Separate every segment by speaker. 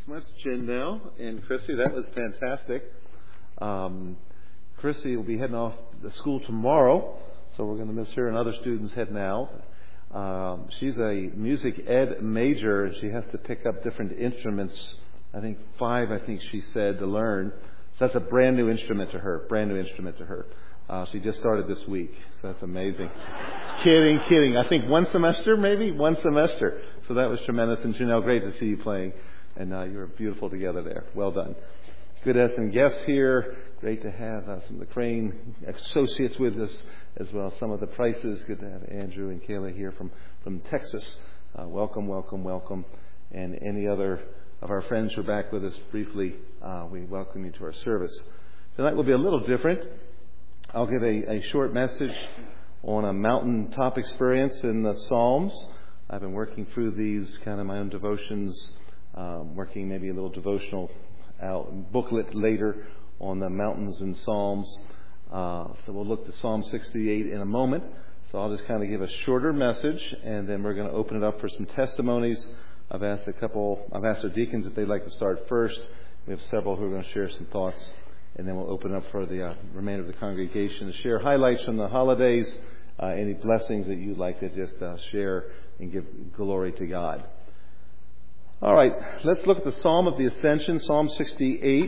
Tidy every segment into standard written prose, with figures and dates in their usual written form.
Speaker 1: so much, Janelle and Chrissy. That was fantastic. Chrissy will be heading off to school tomorrow, so we're going to miss her, and other students heading out. She's a music ed major, and she has to pick up different instruments. I think 5, she said, to learn. So that's a brand new instrument to her. She just started this week, so that's amazing. Kidding. I think one semester. So that was tremendous. And Janelle, great to see you playing. And you were beautiful together there. Well done. Good to have some guests here. Great to have some of the Crane associates with us, as well as some of the Prices. Good to have Andrew and Kayla here from Texas. Welcome. And any other of our friends who are back with us briefly, we welcome you to our service. Tonight will be a little different. I'll give a short message on a mountaintop experience in the Psalms. I've been working through these kind of my own devotions, working maybe a little devotional booklet later on the mountains and Psalms. So we'll look to Psalm 68 in a moment. So I'll just kind of give a shorter message, and then we're going to open it up for some testimonies. I've asked the deacons if they'd like to start first. We have several who are going to share some thoughts, and then we'll open up for the remainder of the congregation to share highlights from the holidays, any blessings that you'd like to just share and give glory to God. All right, let's look at the Psalm of the Ascension, Psalm 68.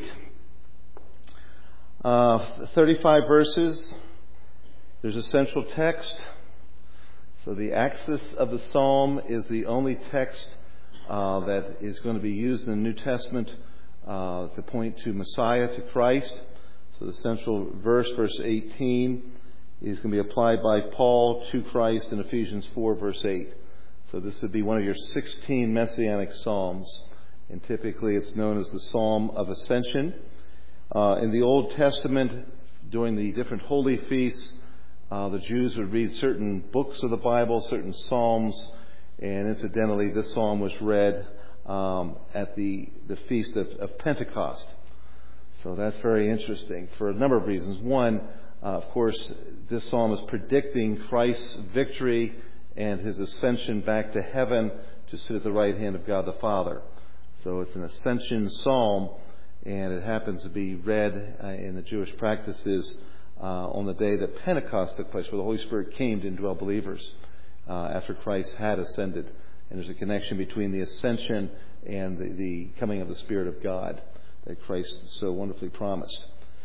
Speaker 1: 35 verses. There's a central text. So the axis of the Psalm is the only text that is going to be used in the New Testament to point to Messiah, to Christ. So the central verse 18, is going to be applied by Paul to Christ in Ephesians 4, verse 8. So this would be one of your 16 Messianic Psalms. And typically it's known as the Psalm of Ascension. In the Old Testament, during the different holy feasts, the Jews would read certain books of the Bible, certain Psalms, and incidentally, this Psalm was read at the Feast of Pentecost. So that's very interesting for a number of reasons. One, of course, this Psalm is predicting Christ's victory and His ascension back to heaven to sit at the right hand of God the Father. So it's an ascension Psalm, and it happens to be read in the Jewish practices on the day that Pentecost took place, where the Holy Spirit came to indwell believers after Christ had ascended. And there's a connection between the ascension and the coming of the Spirit of God that Christ so wonderfully promised.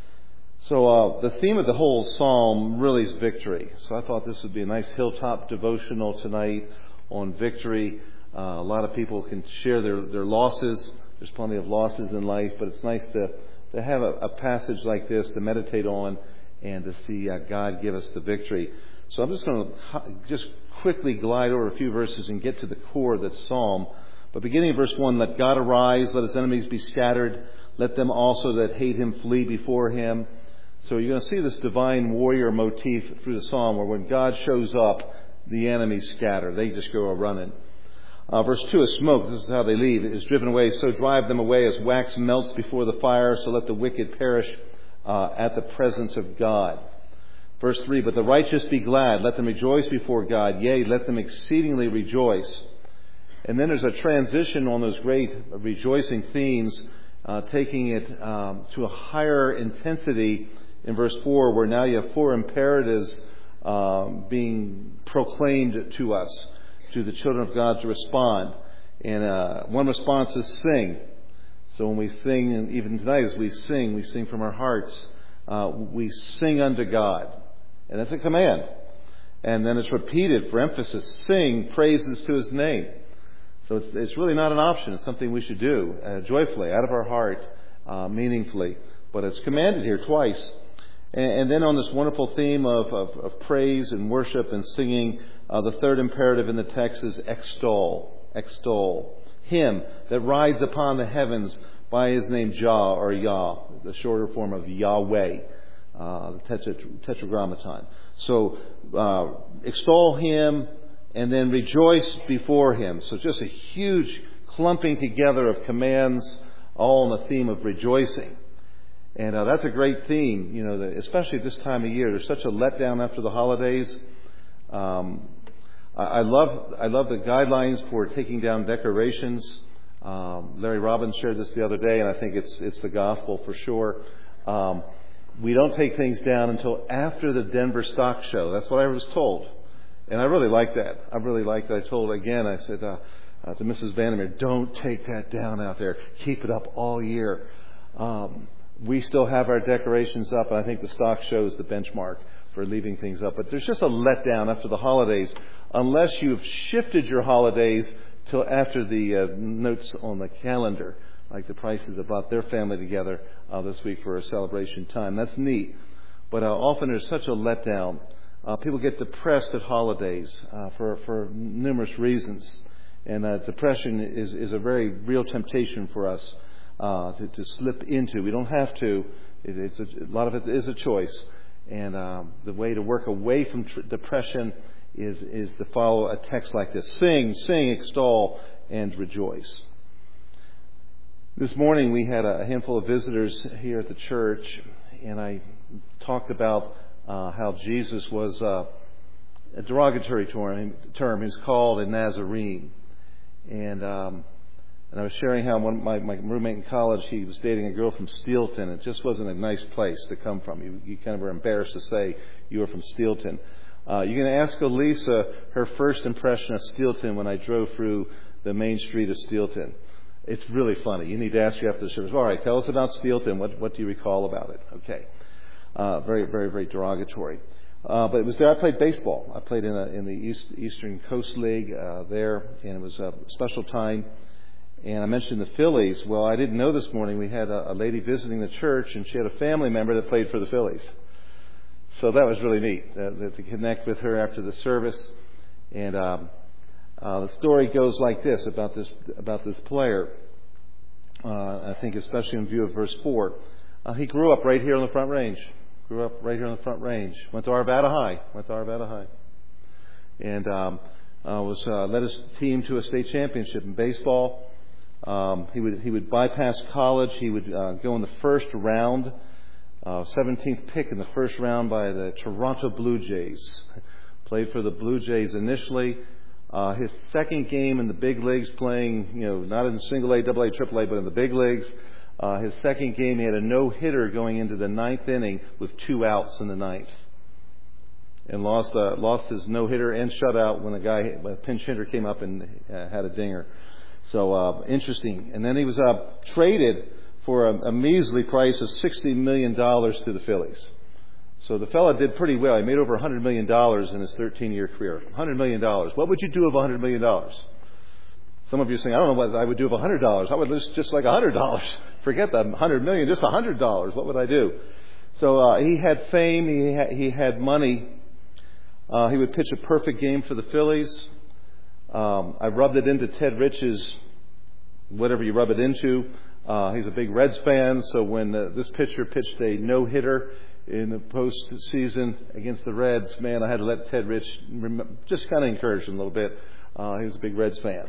Speaker 1: So the theme of the whole psalm really is victory. So I thought this would be a nice hilltop devotional tonight on victory. A lot of people can share their losses. There's plenty of losses in life, but it's nice to have a passage like this to meditate on and to see God give us the victory. So I'm just going to quickly glide over a few verses and get to the core of that psalm. But beginning in verse 1, let God arise, let His enemies be scattered, let them also that hate Him flee before Him. So you're going to see this divine warrior motif through the psalm, where when God shows up, the enemies scatter. They just go a-running. Verse 2 is smoke. This is how they leave. It is driven away. So drive them away as wax melts before the fire. So let the wicked perish at the presence of God. Verse 3, but the righteous be glad. Let them rejoice before God. Yea, let them exceedingly rejoice. And then there's a transition on those great rejoicing themes, taking it to a higher intensity in verse 4, where now you have 4 imperatives being proclaimed to us, to the children of God to respond. And one response is sing. So when we sing, and even tonight as we sing from our hearts, we sing unto God. And that's a command. And then it's repeated for emphasis. Sing praises to His name. So it's really not an option. It's something we should do joyfully, out of our heart, meaningfully. But it's commanded here twice. And then on this wonderful theme of praise and worship and singing, the third imperative in the text is extol. Extol Him that rides upon the heavens by His name Jah or Yah, the shorter form of Yahweh, the tetragrammaton. So extol Him and then rejoice before Him. So just a huge clumping together of commands, all on the theme of rejoicing. And that's a great theme, especially at this time of year. There's such a letdown after the holidays. I love the guidelines for taking down decorations. Larry Robbins shared this the other day, and I think it's the gospel for sure. We don't take things down until after the Denver Stock Show. That's what I was told. And I really like that. I told again, I said to Mrs. Vandermeer, don't take that down out there. Keep it up all year. We still have our decorations up, and I think the stock show is the benchmark for leaving things up. But there's just a letdown after the holidays, unless you've shifted your holidays till after the notes on the calendar, like the Prices have brought their family together this week for a celebration time. That's neat. But often there's such a letdown. People get depressed at holidays for numerous reasons. And depression is a very real temptation for us to slip into. We don't have to. A lot of it is a choice. And the way to work away from depression is to follow a text like this. Sing, extol, and rejoice. This morning we had a handful of visitors here at the church, and I talked about how Jesus was a derogatory term. He's called a Nazarene. And I was sharing how my roommate in college, he was dating a girl from Steelton. It just wasn't a nice place to come from. You kind of were embarrassed to say you were from Steelton. You can ask Elisa her first impression of Steelton when I drove through the main street of Steelton. It's really funny. You need to ask her after the service. All right, tell us about Steelton. What do you recall about it? Okay. Very, very, very derogatory. But it was there I played baseball. I played in the Eastern Coast League there, and it was a special time. And I mentioned the Phillies. Well, I didn't know this morning we had a lady visiting the church, and she had a family member that played for the Phillies. So that was really neat to connect with her after the service. And the story goes like this about this player. I think especially in view of verse 4. He grew up right here on the Front Range. Went to Arvada High. And led his team to a state championship in baseball. He would bypass college. He would go in the first round, 17th pick in the first round by the Toronto Blue Jays. Played for the Blue Jays initially. His second game in the big leagues, playing, not in single A, double A, triple A, but in the big leagues. His second game, he had a no-hitter going into the ninth inning with 2 outs in the ninth, and lost his no-hitter and shutout when a pinch hitter came up and had a dinger. So interesting. And then he was traded for a measly price of $60 million to the Phillies. So the fella did pretty well. He made over $100 million in his 13-year career. $100 million. What would you do with $100 million? Some of you are saying, I don't know what I would do with $100. I would just like $100. Forget that $100 million, just $100. What would I do? So he had fame. He had money. He would pitch a perfect game for the Phillies. I rubbed it into Ted Rich's, whatever you rub it into. He's a big Reds fan, so when this pitcher pitched a no-hitter in the postseason against the Reds, man, I had to let Ted Rich just kind of encourage him a little bit. He was a big Reds fan.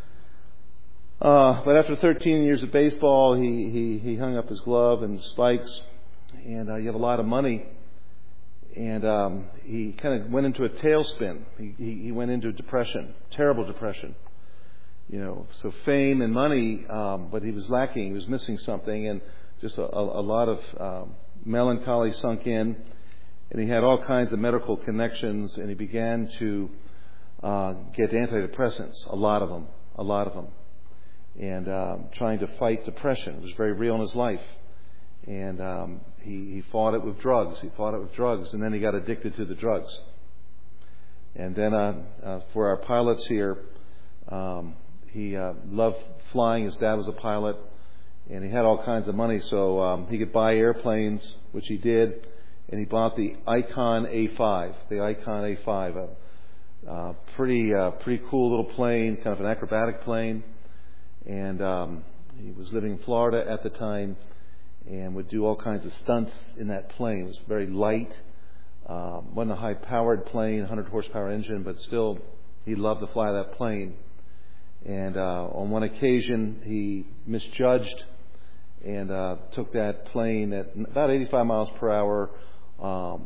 Speaker 1: But after 13 years of baseball, he hung up his glove and spikes, and you have a lot of money. And he kind of went into a tailspin. He went into depression, terrible depression. So fame and money, but he was lacking. He was missing something, and just a lot of melancholy sunk in. And he had all kinds of medical connections, and he began to get antidepressants, a lot of them, and trying to fight depression. It was very real in his life. And he fought it with drugs. And then he got addicted to the drugs. And then for our pilots here, he loved flying. His dad was a pilot, and he had all kinds of money, so he could buy airplanes, which he did. And he bought the Icon A5, a pretty cool little plane, kind of an acrobatic plane. And he was living in Florida at the time, and would do all kinds of stunts in that plane. It was very light. Wasn't a high-powered plane, 100 horsepower engine, but still he loved to fly that plane. And on one occasion he misjudged and took that plane at about 85 miles per hour,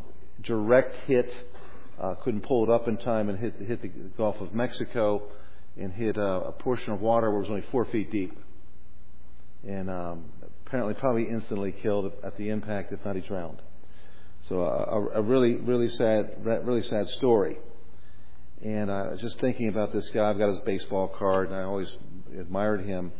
Speaker 1: direct hit, couldn't pull it up in time, and hit the Gulf of Mexico. and hit a portion of water where it was only 4 feet deep. And apparently probably instantly killed at the impact, if not he drowned. So a really sad story. And I was just thinking about this guy. I've got his baseball card, and I always admired him.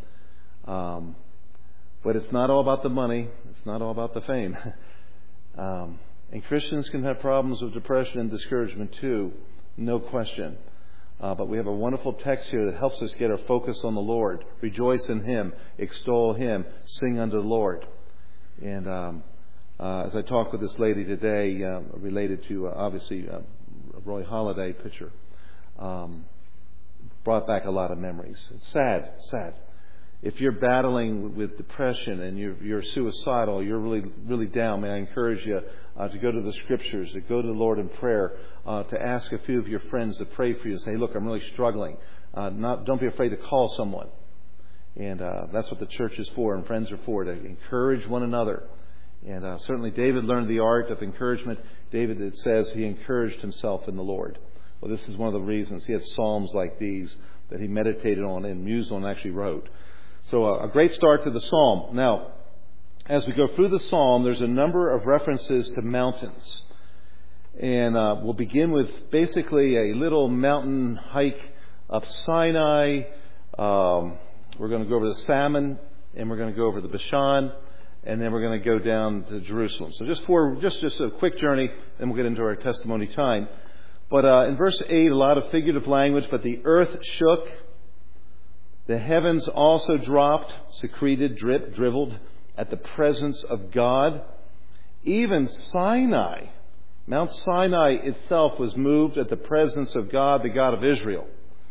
Speaker 1: But it's not all about the money. It's not all about the fame. And Christians can have problems with depression and discouragement too, no question. But we have a wonderful text here that helps us get our focus on the Lord. Rejoice in Him, extol Him, sing unto the Lord. And as I talked with this lady today, related to obviously a Roy Halladay picture, brought back a lot of memories. It's sad. If you're battling with depression and you're suicidal, you're really down, may I encourage you to go to the Scriptures, to go to the Lord in prayer, to ask a few of your friends to pray for you. Say, look, I'm really struggling. Don't be afraid to call someone. And that's what the church is for and friends are for, to encourage one another. And certainly David learned the art of encouragement. David, it says, he encouraged himself in the Lord. Well, this is one of the reasons. He had psalms like these that he meditated on and mused on and actually wrote. So a great start to the psalm. Now, as we go through the psalm, there's a number of references to mountains. And we'll begin with basically a little mountain hike up Sinai. We're going to go over the Salmon, and we're going to go over the Bashan, and then we're going to go down to Jerusalem. So just a quick journey, then we'll get into our testimony time. But in verse 8, a lot of figurative language. But the earth shook. The heavens also dropped, secreted, dribbled at the presence of God. Even Sinai, Mount Sinai itself, was moved at the presence of God, the God of Israel.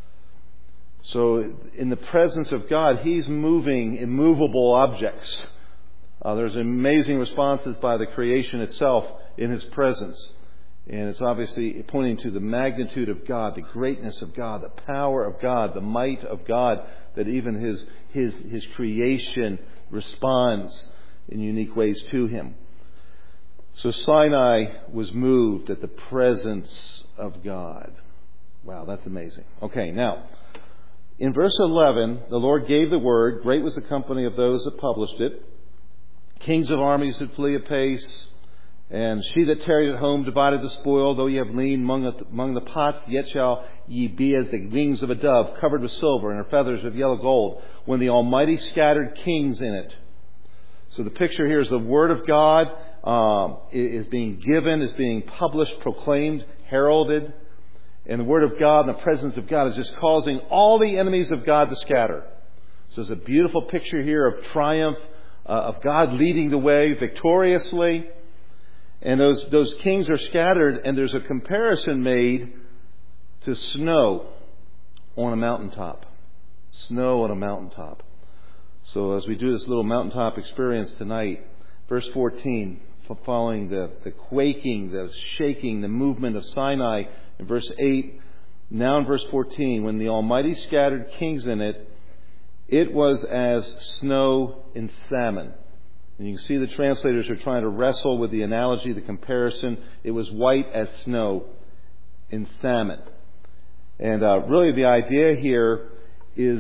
Speaker 1: So in the presence of God, He's moving immovable objects. There's amazing responses by the creation itself in His presence. And it's obviously pointing to the magnitude of God, the greatness of God, the power of God, the might of God, that even His creation responds in unique ways to Him. So Sinai was moved at the presence of God. Wow, that's amazing. Okay, now, in verse 11, the Lord gave the word. Great was the company of those that published it. Kings of armies did flee apace. And she that tarried at home divided the spoil. Though ye have lean among the pots, yet shall ye be as the wings of a dove, covered with silver, and her feathers with yellow gold, when the Almighty scattered kings in it. So the picture here is the Word of God is being given, is being published, proclaimed, heralded. And the Word of God and the presence of God is just causing all the enemies of God to scatter. So there's a beautiful picture here of triumph, of God leading the way victoriously. And those kings are scattered, and there's a comparison made to snow on a mountaintop. Snow on a mountaintop. So as we do this little mountaintop experience tonight, verse 14, following the quaking, the shaking, the movement of Sinai, in verse 8, now in verse 14, when the Almighty scattered kings in it, it was as snow in famine. And you can see the translators are trying to wrestle with the analogy, the comparison. It was white as snow in famine. And really the idea here is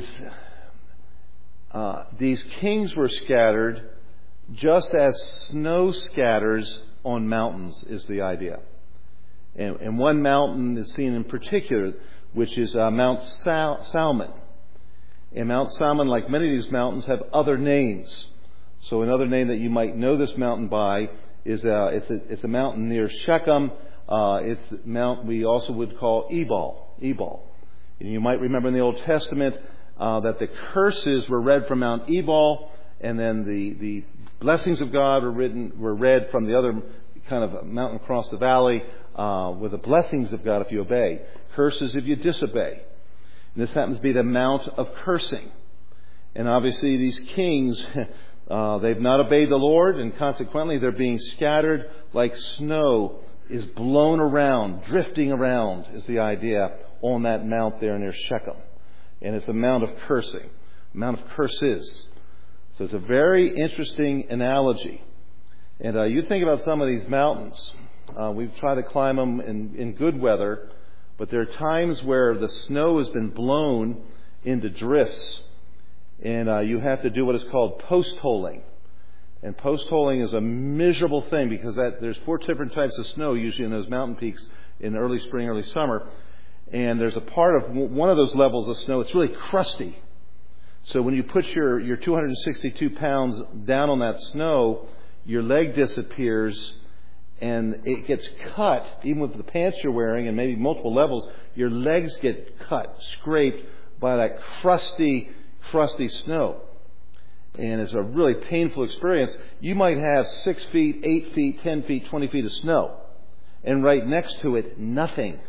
Speaker 1: these kings were scattered just as snow scatters on mountains, is the idea. And one mountain is seen in particular, which is Mount Salmon. And Mount Salmon, like many of these mountains, have other names. So another name that you might know this mountain by is it's a mountain near Shechem. It's the mount we also would call Ebal. And you might remember in the Old Testament that the curses were read from Mount Ebal, and then the blessings of God were read from the other kind of mountain across the valley, with the blessings of God if you obey, curses if you disobey. And this happens to be the Mount of Cursing. And obviously these kings, they've not obeyed the Lord, and consequently they're being scattered like snow is blown around, drifting around is the idea on that mount there near Shechem. And it's a mount of cursing, a mount of curses. So it's a very interesting analogy. And you think about some of these mountains. We've tried to climb them in good weather, but there are times where the snow has been blown into drifts. And you have to do what is called post-holing. And post-holing is a miserable thing because there's 4 different types of snow usually in those mountain peaks in early spring, early summer. And there's a part of one of those levels of snow, it's really crusty. So when you put your 262 pounds down on that snow, your leg disappears and it gets cut, even with the pants you're wearing and maybe multiple levels, your legs get cut, scraped by that crusty snow. And it's a really painful experience. You might have 6 feet, 8 feet, 10 feet, 20 feet of snow. And right next to it, nothing.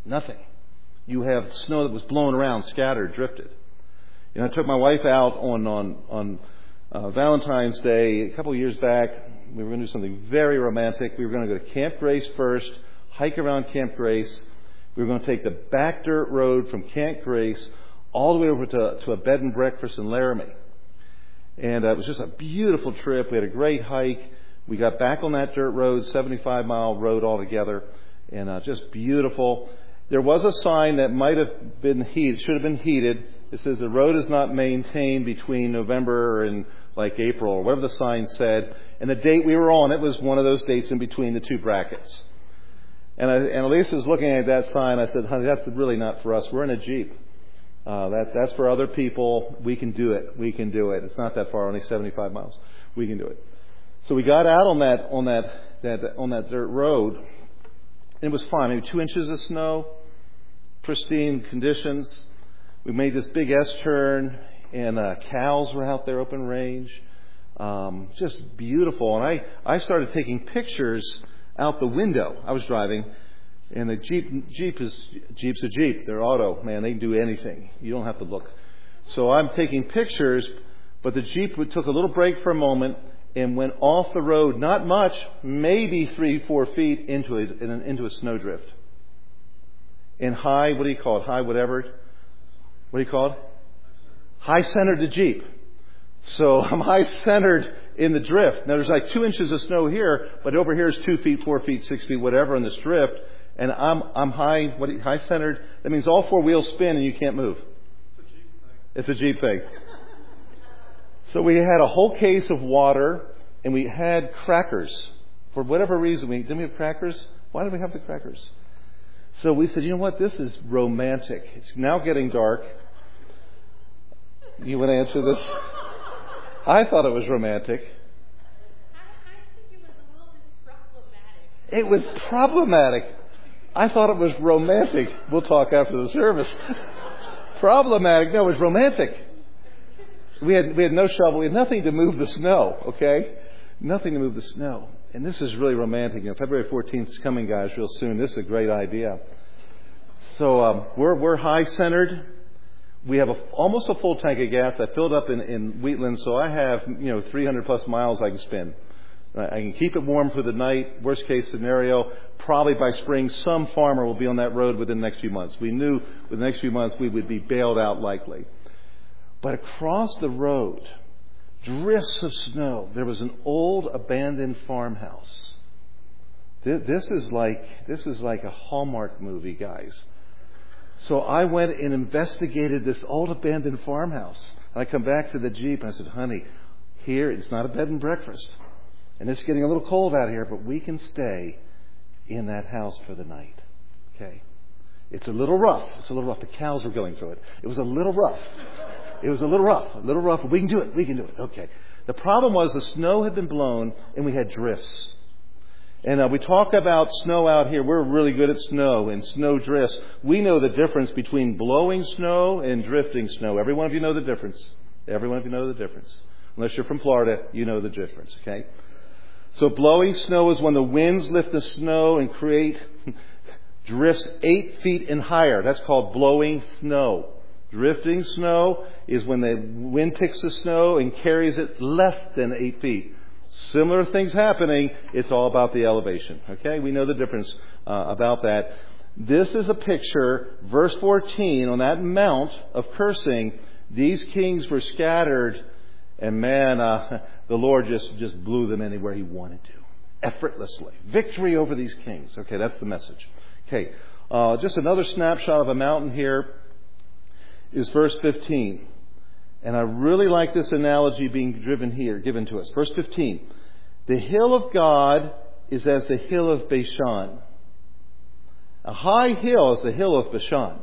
Speaker 1: You have snow that was blown around, scattered, drifted. You know, I took my wife out on Valentine's Day a couple of years back. We were going to do something very romantic. We were going to go to Camp Grace first, hike around Camp Grace. We were going to take the back dirt road from Camp Grace all the way over to a bed and breakfast in Laramie. And it was just a beautiful trip. We had a great hike. We got back on that dirt road, 75-mile road altogether, and just beautiful. There was a sign that might have been should have been heated. It says the road is not maintained between November and like April, or whatever the sign said. And the date we were on, it was one of those dates in between the 2 brackets. And Elise was looking at that sign. I said, honey, that's really not for us. We're in a Jeep. That's for other people. We can do it. It's not that far, only 75 miles. We can do it. So we got out on that dirt road. It was fine. Maybe 2 inches of snow, pristine conditions. We made this big S-turn, and cows were out there, open range. Just beautiful. And I started taking pictures out the window. I was driving. And the Jeep's a Jeep. They're auto. Man, they can do anything. You don't have to look. So I'm taking pictures, but the Jeep took a little break for a moment and went off the road, not much, maybe 3-4 feet into a snowdrift. And what do you call it? What do you call it? High-centered the Jeep. So I'm high-centered in the drift. Now there's like 2 inches of snow here, but over here is 2 feet, 4 feet, 6 feet, whatever in this drift. And I'm high-centered. That means all 4 wheels spin and you can't move. It's a Jeep thing. So we had a whole case of water and we had crackers. For whatever reason, didn't we have crackers? Why did we have the crackers? So we said, you know what? This is romantic. It's now getting dark. You want to answer this? I thought it was romantic.
Speaker 2: I think it was a little bit problematic.
Speaker 1: It was problematic. I thought it was romantic. We'll talk after the service. Problematic. No, it was romantic. We had no shovel. We had nothing to move the snow, okay? Nothing to move the snow. And this is really romantic. You know, February 14th is coming, guys, real soon. This is a great idea. So we're high-centered. We have almost a full tank of gas. I filled up in Wheatland, so I have 300+ miles I can spend. I can keep it warm for the night. Worst case scenario, probably by spring, some farmer will be on that road within the next few months. We knew within the next few months we would be bailed out likely. But across the road, drifts of snow, there was an old abandoned farmhouse. This is like a Hallmark movie, guys. So I went and investigated this old abandoned farmhouse. And I come back to the Jeep and I said, honey, here it's not a bed and breakfast. And it's getting a little cold out here, but we can stay in that house for the night. Okay? It's a little rough. The cows are going through it. It was a little rough. But we can do it. Okay. The problem was the snow had been blown and we had drifts. And we talk about snow out here. We're really good at snow and snow drifts. We know the difference between blowing snow and drifting snow. Every one of you know the difference. Unless you're from Florida, you know the difference. Okay? So blowing snow is when the winds lift the snow and create drifts 8 feet and higher. That's called blowing snow. Drifting snow is when the wind picks the snow and carries it less than 8 feet. Similar things happening. It's all about the elevation. Okay? We know the difference about that. This is a picture, verse 14, on that mount of cursing. These kings were scattered, and man, the Lord just blew them anywhere He wanted to, effortlessly. Victory over these kings. Okay, that's the message. Okay, just another snapshot of a mountain here. is verse 15. And I really like this analogy being given to us. Verse 15. The hill of God is as the hill of Bashan. A high hill is the hill of Bashan.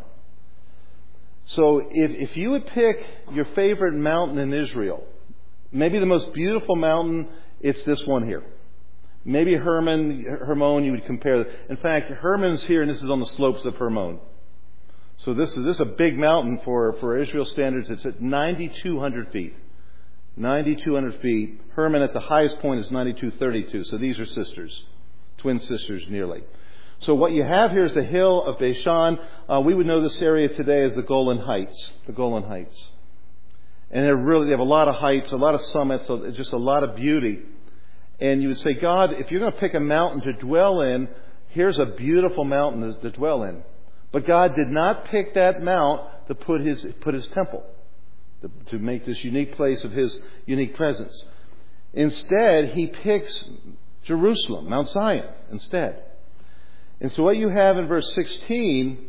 Speaker 1: So if you would pick your favorite mountain in Israel, maybe the most beautiful mountain, it's this one here. Maybe Hermon, you would compare. In fact, Hermon's here, and this is on the slopes of Hermon. So this is a big mountain for Israel standards. It's at 9,200 feet. 9,200 feet. Hermon at the highest point is 9,232. So these are sisters, twin sisters nearly. So what you have here is the hill of Bashan. We would know this area today as the Golan Heights. The Golan Heights. And they have a lot of heights, a lot of summits, just a lot of beauty. And you would say, God, if you're going to pick a mountain to dwell in, here's a beautiful mountain to dwell in. But God did not pick that mount to put his temple, to make this unique place of his unique presence. Instead, he picks Jerusalem, Mount Zion, instead. And so what you have in verse 16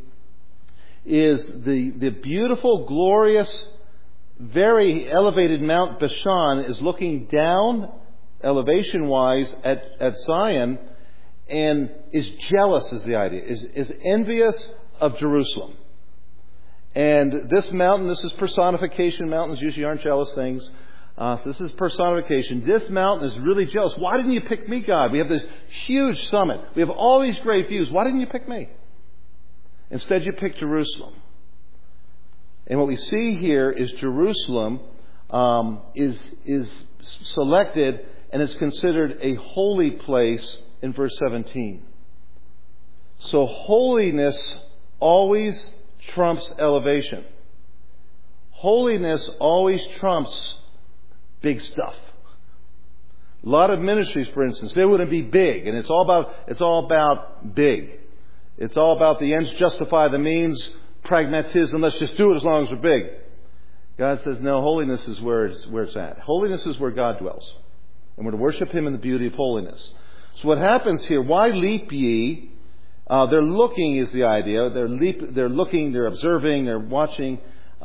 Speaker 1: is the beautiful, glorious, very elevated Mount Bashan is looking down elevation-wise at Zion and is jealous, is the idea, is envious of Jerusalem. And this mountain, this is personification. Mountains usually aren't jealous things. So this is personification. This mountain is really jealous. Why didn't you pick me, God? We have this huge summit. We have all these great views. Why didn't you pick me? Instead, you picked Jerusalem. And what we see here is Jerusalem is selected and is considered a holy place in verse 17. So holiness always trumps elevation. Holiness always trumps big stuff. A lot of ministries, for instance, they wouldn't be big, and it's all about big. It's all about the ends justify the means, pragmatism. Let's just do it as long as we're big. God says, no, holiness is where it's at. Holiness is where God dwells, and we're to worship Him in the beauty of holiness. So what happens here? Why leap ye? They're looking is the idea. They're looking. They're observing. They're watching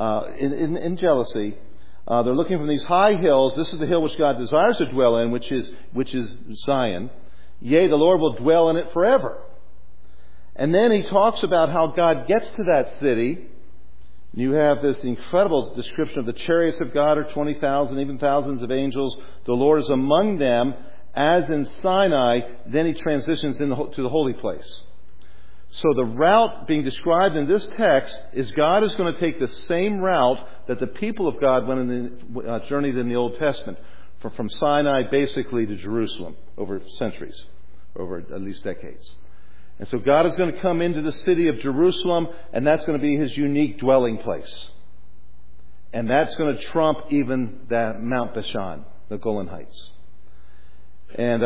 Speaker 1: in jealousy. They're looking from these high hills. This is the hill which God desires to dwell in, which is Zion. Yea, the Lord will dwell in it forever. And then he talks about how God gets to that city. You have this incredible description of the chariots of God are 20,000, even thousands of angels. The Lord is among them, as in Sinai. Then he transitions to the holy place. So the route being described in this text is God is going to take the same route that the people of God journeyed in the Old Testament, from Sinai basically to Jerusalem over centuries, over at least decades. And so God is going to come into the city of Jerusalem, and that's going to be His unique dwelling place. And that's going to trump even that Mount Bashan, the Golan Heights. And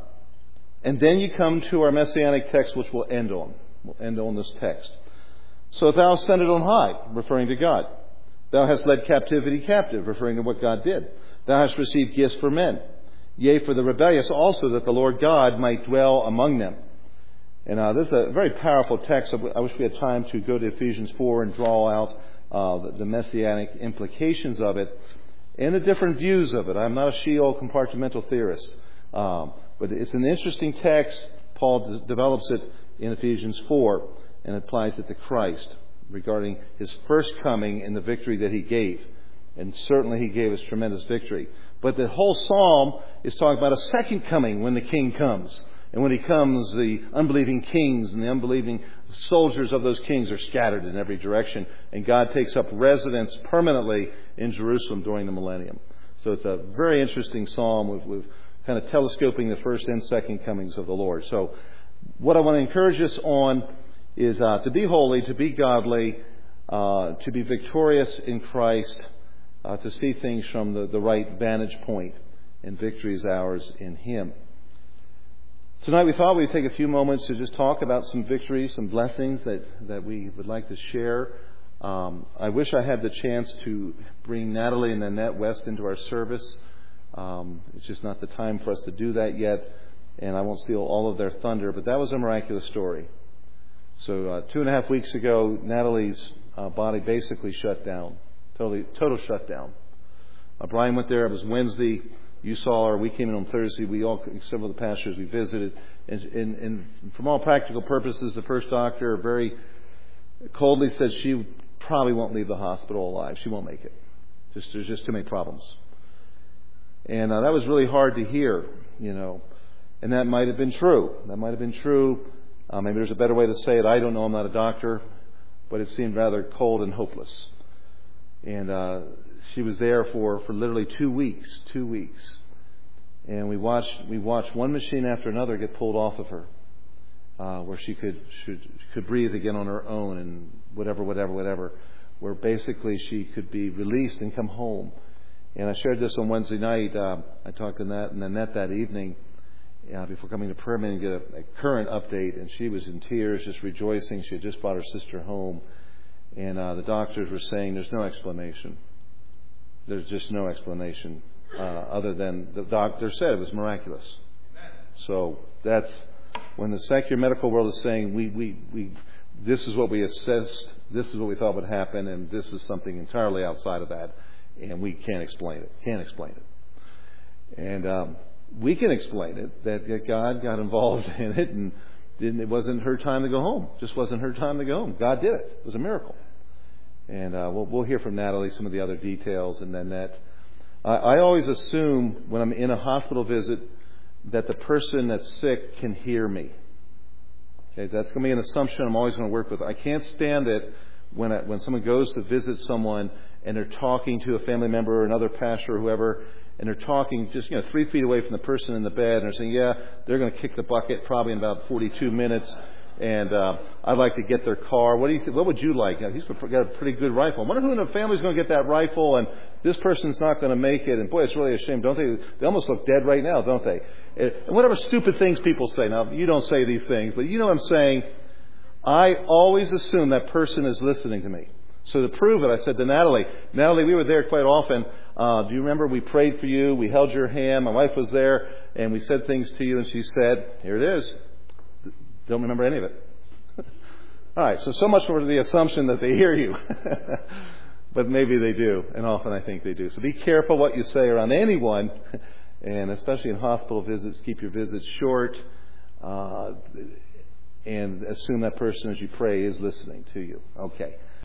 Speaker 1: then you come to our Messianic text, which we'll end on. We'll end on this text. So thou ascended on high, referring to God. Thou hast led captivity captive, referring to what God did. Thou hast received gifts for men. Yea, for the rebellious also, that the Lord God might dwell among them. And this is a very powerful text. I wish we had time to go to Ephesians 4 and draw out the Messianic implications of it and the different views of it. I'm not a Sheol compartmental theorist. But it's an interesting text. Paul develops it in Ephesians 4 and applies it to Christ regarding His first coming and the victory that He gave. And certainly He gave us tremendous victory. But the whole psalm is talking about a second coming when the King comes. And when He comes, the unbelieving kings and the unbelieving soldiers of those kings are scattered in every direction. And God takes up residence permanently in Jerusalem during the millennium. So it's a very interesting psalm with kind of telescoping the first and second comings of the Lord. So what I want to encourage us on is to be holy, to be godly, to be victorious in Christ, to see things from the right vantage point, and victory is ours in Him. Tonight we thought we'd take a few moments to just talk about some victories, some blessings that we would like to share. I wish I had the chance to bring Natalie and Nanette West into our service. It's just not the time for us to do that yet, and I won't steal all of their thunder, but that was a miraculous story. So 2.5 weeks ago, Natalie's body basically shut down, total shutdown. Brian went there. It was Wednesday. You saw her. We came in on Thursday. Several of the pastors we visited, and from all practical purposes, the first doctor very coldly said she probably won't leave the hospital alive. She won't make it. There's just too many problems. And that was really hard to hear, And that might have been true. Maybe there's a better way to say it. I don't know. I'm not a doctor. But it seemed rather cold and hopeless. And she was there for literally 2 weeks. 2 weeks. And we watched one machine after another get pulled off of her. Where she could breathe again on her own and whatever. Where basically she could be released and come home. And I shared this on Wednesday night. I talked to Annette that evening before coming to prayer meeting to get a current update. And she was in tears, just rejoicing. She had just brought her sister home. And the doctors were saying there's no explanation. There's just no explanation other than the doctor said it was miraculous. So that's when the secular medical world is saying we this is what we assessed, this is what we thought would happen, and this is something entirely outside of that, and we can't explain it. And we can explain it, that God got involved in it, and it wasn't her time to go home. Just wasn't her time to go home. God did it. It was a miracle. And we'll hear from Natalie some of the other details, and then that. I always assume when I'm in a hospital visit that the person that's sick can hear me. Okay, that's going to be an assumption I'm always going to work with. I can't stand it when someone goes to visit someone and they're talking to a family member or another pastor or whoever, and they're talking just 3 feet away from the person in the bed, and they're saying, yeah, they're going to kick the bucket probably in about 42 minutes, and I'd like to get their car. What would you like? He's got a pretty good rifle. I wonder who in the family is going to get that rifle, and this person's not going to make it. And boy, it's really a shame, don't they? They almost look dead right now, don't they? And whatever stupid things people say. Now, you don't say these things, but you know what I'm saying. I always assume that person is listening to me. So to prove it, I said to Natalie, we were there quite often. Do you remember we prayed for you? We held your hand. My wife was there, and we said things to you, and she said, here it is. Don't remember any of it. All right, so much for the assumption that they hear you. But maybe they do, and often I think they do. So be careful what you say around anyone, and especially in hospital visits, keep your visits short, and assume that person as you pray is listening to you. Okay.